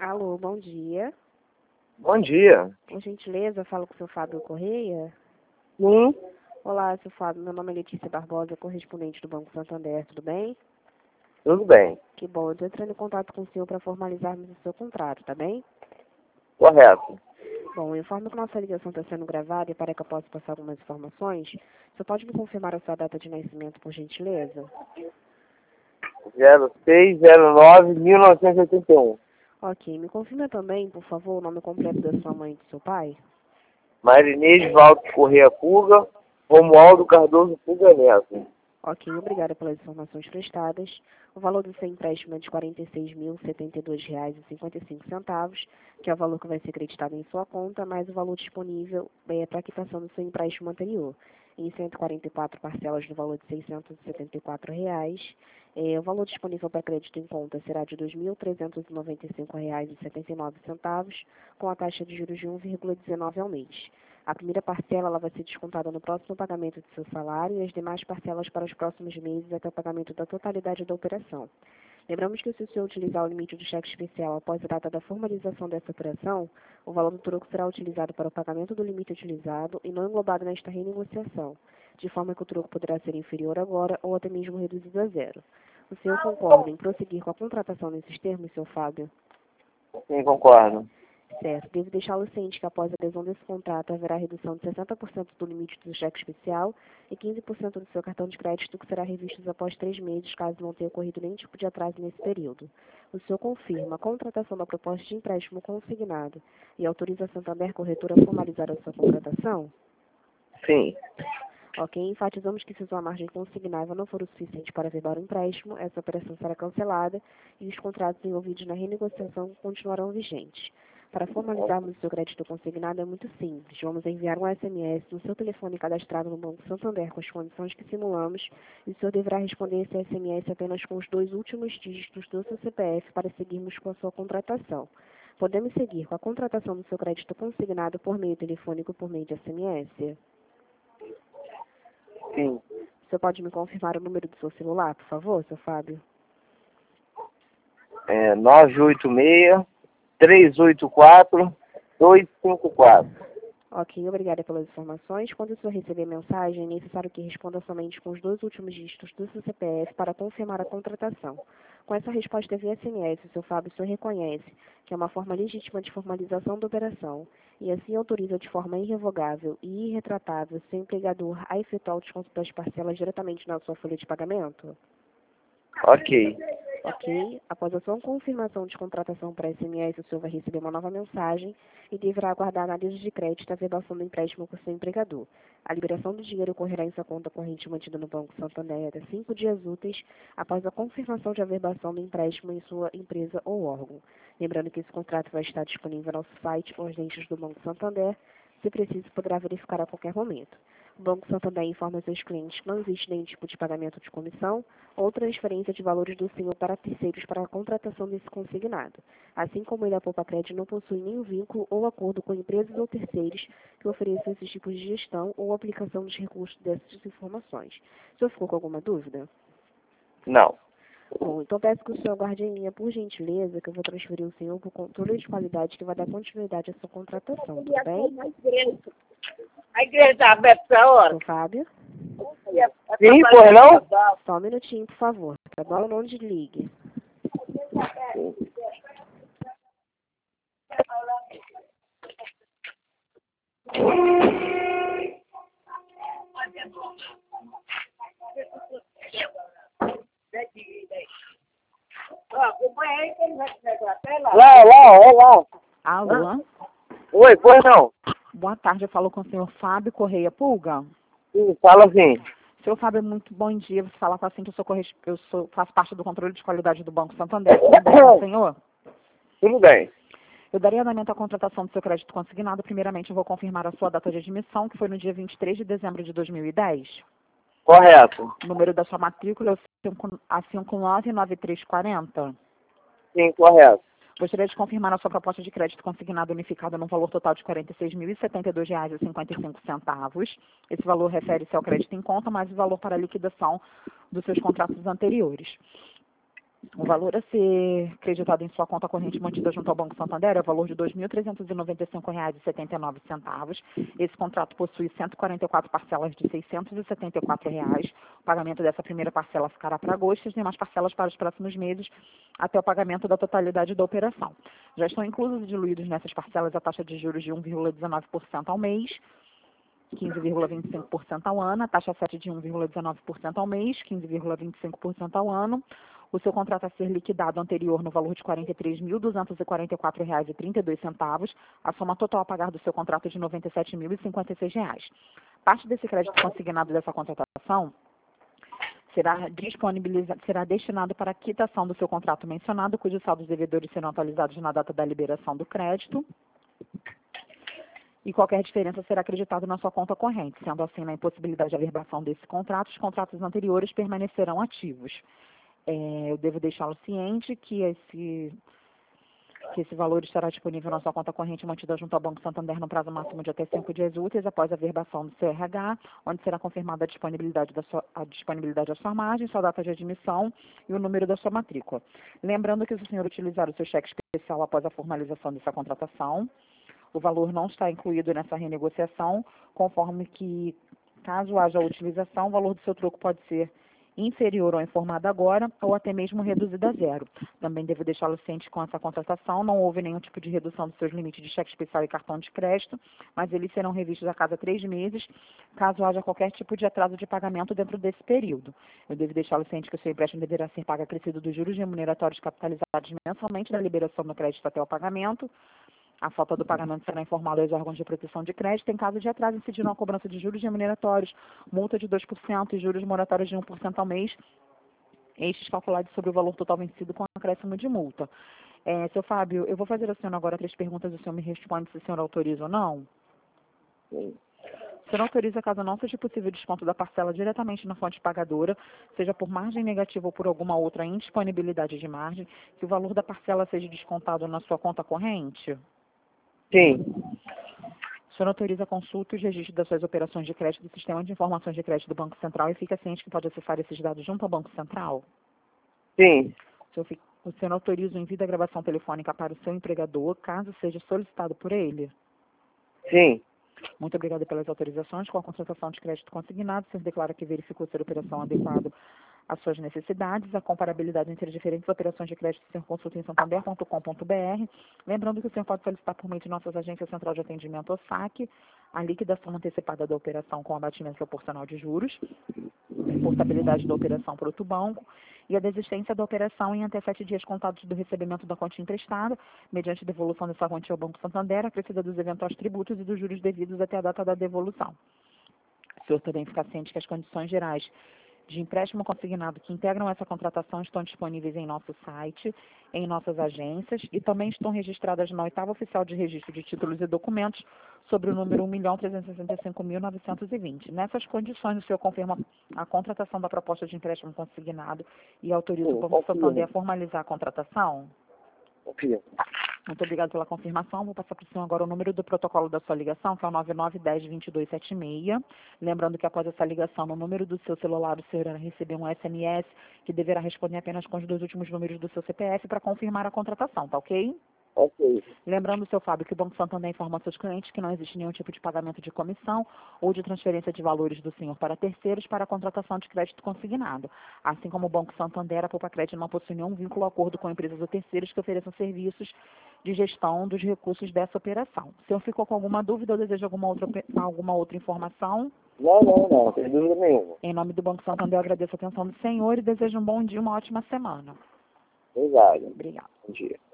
Alô, bom dia. Bom dia. Por gentileza, eu falo com o seu Fábio Correia. Sim, Olá, seu Fábio. Meu nome é Letícia Barbosa, correspondente do Banco Santander. Tudo bem? tudo bem. Que bom. Eu estou entrando em contato com o senhor para formalizarmos o seu contrato, tá bem? Correto. Bom, eu informo que nossa ligação está sendo gravada e para que eu possa passar algumas informações, você pode me confirmar a sua data de nascimento, por gentileza? 0609-1981. Ok. Me confirma também, por favor, o nome completo da sua mãe e do seu pai? Marinês Valdo Correia Puga, Romualdo Cardoso Puga Neto. Ok, obrigada pelas informações prestadas. O valor do seu empréstimo é de R$ 46.072,55, que é o valor que vai ser creditado em sua conta, mais o valor disponível para a quitação do seu empréstimo anterior, em 144 parcelas no valor de R$ 674. O valor disponível para crédito em conta será de R$ 2.395,79, com a taxa de juros de 1,19 ao mês. A primeira parcela ela vai ser descontada no próximo pagamento do seu salário e as demais parcelas para os próximos meses até o pagamento da totalidade da operação. Lembramos que se o senhor utilizar o limite do cheque especial após a data da formalização dessa operação, o valor do troco será utilizado para o pagamento do limite utilizado e não englobado nesta renegociação, de forma que o troco poderá ser inferior agora ou até mesmo reduzido a zero. O senhor concorda em prosseguir com a contratação nesses termos, seu Fábio? Sim, concordo. Certo. Devo deixá-lo ciente que após a adesão desse contrato haverá redução de 60% do limite do cheque especial e 15% do seu cartão de crédito que será revisto após 3 meses, caso não tenha ocorrido nenhum tipo de atraso nesse período. O senhor confirma a contratação da proposta de empréstimo consignado e autoriza a Santander Corretora a formalizar a sua contratação? Sim. Ok, enfatizamos que se sua margem consignável não for o suficiente para averbar o empréstimo, essa operação será cancelada e os contratos envolvidos na renegociação continuarão vigentes. Para formalizarmos o seu crédito consignado é muito simples. Vamos enviar um SMS no seu telefone cadastrado no Banco Santander com as condições que simulamos e o senhor deverá responder esse SMS apenas com os 2 últimos dígitos do seu CPF para seguirmos com a sua contratação. Podemos seguir com a contratação do seu crédito consignado por meio telefônico ou por meio de SMS? Sim. O senhor pode me confirmar o número do seu celular, por favor, seu Fábio? 986-384-254. Ok, obrigada pelas informações. Quando o senhor receber a mensagem, é necessário que responda somente com os 2 últimos dígitos do seu CPF para confirmar a contratação. Com essa resposta via SMS, o seu Fábio, o senhor reconhece que é uma forma legítima de formalização da operação e assim autoriza de forma irrevogável e irretratável seu empregador a efetuar o desconto das parcelas diretamente na sua folha de pagamento? Ok. Ok. Após a sua confirmação de contratação para SMS, o senhor vai receber uma nova mensagem e deverá aguardar a análise de crédito e a verbação do empréstimo por seu empregador. A liberação do dinheiro ocorrerá em sua conta corrente mantida no Banco Santander até 5 dias úteis após a confirmação de averbação do empréstimo em sua empresa ou órgão. Lembrando que esse contrato vai estar disponível no nosso site ou nos lentes do Banco Santander. Se preciso, poderá verificar a qualquer momento. O Banco Santander informa seus clientes que não existe nenhum tipo de pagamento de comissão ou transferência de valores do senhor para terceiros para a contratação desse consignado. Assim como ele, a Poupa Crédito, não possui nenhum vínculo ou acordo com empresas ou terceiros que ofereçam esses tipos de gestão ou aplicação dos recursos dessas informações. O senhor ficou com alguma dúvida? Não. Bom, então peço que o senhor aguarde em linha, por gentileza, que eu vou transferir o senhor para o controle de qualidade que vai dar continuidade à sua contratação, tudo bem? A igreja está aberta a hora? Sou Fábio. Sim, pois não? Só um minutinho, por favor. Tá bom? Não desligue. Lá. Alô? Oi, pois não? Boa tarde, eu falo com o senhor Fábio Correia Pulga. Sim, fala assim. Senhor Fábio, muito bom dia. Você fala assim que faço parte do controle de qualidade do Banco Santander. Tudo bem com o senhor? Tudo bem. Eu daria andamento à contratação do seu crédito consignado. Primeiramente, eu vou confirmar a sua data de admissão, que foi no dia 23 de dezembro de 2010. Correto. O número da sua matrícula é o A599340. Sim, correto. Gostaria de confirmar a sua proposta de crédito consignado unificada num valor total de R$ 46.072,55. Esse valor refere-se ao crédito em conta, mais o valor para a liquidação dos seus contratos anteriores. O valor a ser creditado em sua conta corrente mantida junto ao Banco Santander é o valor de R$ 2.395,79. Esse contrato possui 144 parcelas de R$ 674. O pagamento dessa primeira parcela ficará para agosto e as demais parcelas para os próximos meses até o pagamento da totalidade da operação. Já estão inclusos e diluídos nessas parcelas a taxa de juros de 1,19% ao mês, 15,25% ao ano, a taxa 7 de 1,19% ao mês, 15,25% ao ano. O seu contrato a ser liquidado anterior no valor de R$ 43.244,32, a soma total a pagar do seu contrato de R$ 97.056. Parte desse crédito consignado dessa contratação será destinado para a quitação do seu contrato mencionado, cujos saldos devedores serão atualizados na data da liberação do crédito. E qualquer diferença será acreditada na sua conta corrente. Sendo assim, na impossibilidade de averbação desse contrato, os contratos anteriores permanecerão ativos. Eu devo deixá-lo ciente que esse valor estará disponível na sua conta corrente mantida junto ao Banco Santander no prazo máximo de até 5 dias úteis após a averbação do seu RH, onde será confirmada a disponibilidade da sua margem, sua data de admissão e o número da sua matrícula. Lembrando que se o senhor utilizar o seu cheque especial após a formalização dessa contratação, o valor não está incluído nessa renegociação, conforme que, caso haja utilização, o valor do seu troco pode ser inferior ao informado agora ou até mesmo reduzido a zero. Também devo deixá-lo ciente que com essa contratação não houve nenhum tipo de redução dos seus limites de cheque especial e cartão de crédito, mas eles serão revistos a cada 3 meses, caso haja qualquer tipo de atraso de pagamento dentro desse período. Eu devo deixá-lo ciente que o seu empréstimo deverá ser pago acrescido dos juros remuneratórios capitalizados mensalmente da liberação do crédito até o pagamento. A falta do pagamento será informada aos órgãos de proteção de crédito em caso de atraso, incidindo a cobrança de juros remuneratórios, multa de 2% e juros moratórios de 1% ao mês, estes calculados sobre o valor total vencido com acréscimo de multa. Seu Fábio, eu vou fazer ao senhor agora 3 perguntas e o senhor me responde se o senhor autoriza ou não. Sim. O senhor autoriza, caso não seja possível desconto da parcela diretamente na fonte pagadora, seja por margem negativa ou por alguma outra indisponibilidade de margem, que o valor da parcela seja descontado na sua conta corrente? Sim. O senhor autoriza a consulta e os registros das suas operações de crédito do Sistema de Informações de Crédito do Banco Central e fica ciente que pode acessar esses dados junto ao Banco Central? Sim. O senhor autoriza o envio da gravação telefônica para o seu empregador, caso seja solicitado por ele? Sim. Muito obrigada pelas autorizações. Com a contratação de crédito consignado, o senhor declara que verificou ser a operação adequada às suas necessidades, a comparabilidade entre as diferentes operações de crédito, o senhor consulta em santander.com.br. Lembrando que o senhor pode solicitar por meio de nossas agências Central de Atendimento, ou SAC, a liquidação antecipada da operação com abatimento proporcional de juros, a importabilidade da operação para outro banco e a desistência da operação em até 7 dias contados do recebimento da quantia emprestada, mediante devolução dessa quantia ao Banco Santander, acrescida dos eventuais tributos e dos juros devidos até a data da devolução. O senhor também fica ciente que as condições gerais de empréstimo consignado que integram essa contratação estão disponíveis em nosso site, em nossas agências e também estão registradas na 8ª Oficial de Registro de Títulos e Documentos sobre o número 1.365.920. Nessas condições, o senhor confirma a contratação da proposta de empréstimo consignado e autoriza o Banco Santander a formalizar a contratação? Confirmo. Muito obrigada pela confirmação. Vou passar para o senhor agora o número do protocolo da sua ligação, que é o 9910-2276. Lembrando que após essa ligação, no número do seu celular, o senhor irá receber um SMS que deverá responder apenas com os 2 últimos números do seu CPF para confirmar a contratação, tá ok? Ok. Lembrando, seu Fábio, que o Banco Santander informa aos seus clientes que não existe nenhum tipo de pagamento de comissão ou de transferência de valores do senhor para terceiros para a contratação de crédito consignado. Assim como o Banco Santander, a Poupa Crédito não possui nenhum vínculo ou acordo com empresas ou terceiros que ofereçam serviços de gestão dos recursos dessa operação. O senhor ficou com alguma dúvida ou deseja alguma outra informação? Não, tem dúvida nenhuma. Em nome do Banco Santander, eu agradeço a atenção do senhor e desejo um bom dia e uma ótima semana. Obrigado. Obrigada. Bom dia.